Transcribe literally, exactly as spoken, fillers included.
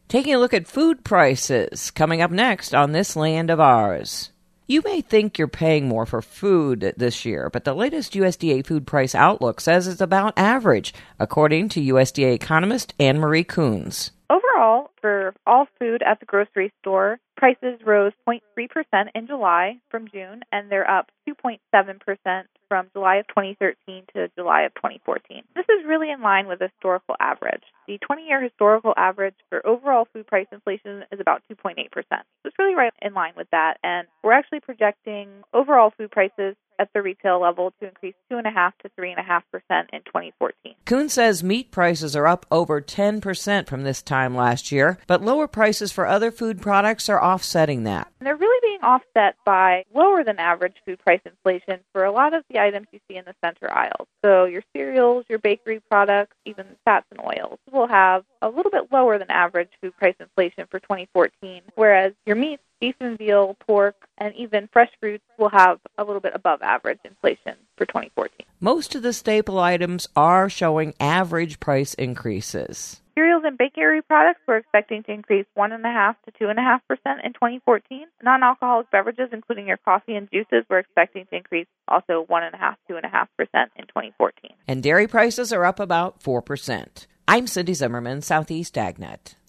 Taking a look at food prices, coming up next on This Land of Ours. You may think you're paying more for food this year, but the latest U S D A food price outlook says it's about average, according to U S D A economist Anne Marie Coons. Overall, for all food at the grocery store, prices rose zero point three percent in July from June, and they're up two point seven percent from July of twenty thirteen to July of twenty fourteen. This is really in line with the historical average. The twenty-year historical average for overall food price inflation is about two point eight percent. So it's really right in line with that, and we're actually projecting overall food prices at the retail level to increase two point five to three point five percent in twenty fourteen. Coons says meat prices are up over ten percent from this time last year, but lower prices for other food products are offsetting that. And they're really being offset by lower than average food price inflation for a lot of the items you see in the center aisles. So your cereals, your bakery products, even fats and oils will have a little bit lower than average food price inflation for twenty fourteen, whereas your meats, beef and veal, pork, and even fresh fruits will have a little bit above average inflation for twenty fourteen. Most of the staple items are showing average price increases. Cereals and bakery products we're expecting to increase one point five to two point five percent in twenty fourteen. Non-alcoholic beverages, including your coffee and juices, we're expecting to increase also one point five to two point five percent in twenty fourteen. And dairy prices are up about four percent. I'm Cindy Zimmerman, Southeast AgNet.